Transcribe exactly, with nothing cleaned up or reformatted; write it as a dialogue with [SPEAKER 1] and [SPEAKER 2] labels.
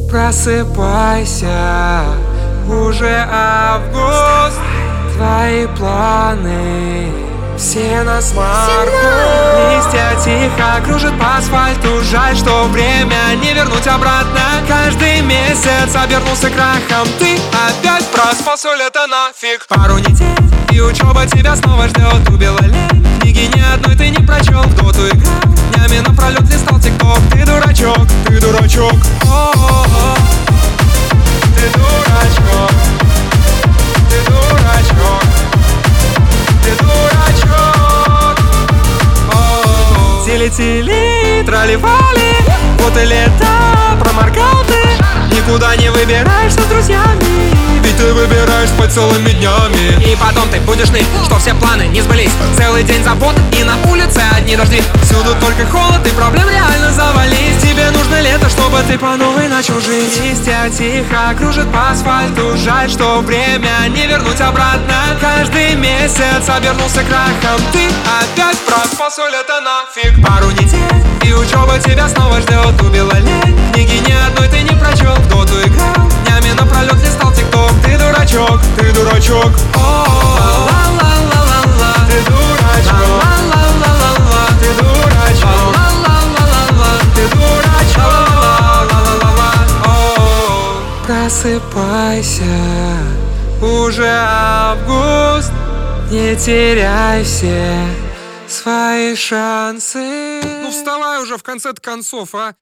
[SPEAKER 1] Просыпайся, уже август. Твои планы все на смарку. Листья тихо кружат по асфальту. Жаль, что время не вернуть обратно. Каждый месяц обернулся крахом. Ты опять проспался лето нафиг. Пару недель и учеба тебя снова ждет. Убила лень, книги ни одной ты не прочел. В доту играл, днями напролет листал тикток. Ты дурачок, ты дурачок. О-о-о. Ты дурачок, ты дурачок, ты дурачок. О-о-о. Тили-тили, трали-вали. Вот и лето, проморгал ты. Никуда не выбираешься с друзьями, ведь ты выбираешь спать целыми днями. И потом ты будешь ныть, что все планы не сбылись. Целый день забот и на улице одни дожди. Всюду только холод и проблем реально завались. Тебе нужно лето, чтобы ты по новой начал жить. Листья тихо кружат по асфальту. Жаль, что время не вернуть обратно. Каждый месяц обернулся крахом. Ты опять проспался лето нафиг. Пару недель и учеба тебя снова ждет. Убила лень, книги ни одной ты не прочел. В доту играл, днями напролет листал тикток. Ты дурачок, ты дурачок. Ла-ла-ла-ла-ла. Ты дурачок. Ла-ла-ла-ла-ла. Ты дурачок. Ла-ла-ла-ла-ла. Ты дурачок. Ла-ла-ла-ла-ла. Просыпайся, уже август. Не теряй все свои шансы.
[SPEAKER 2] Ну вставай уже в конце-то концов, а!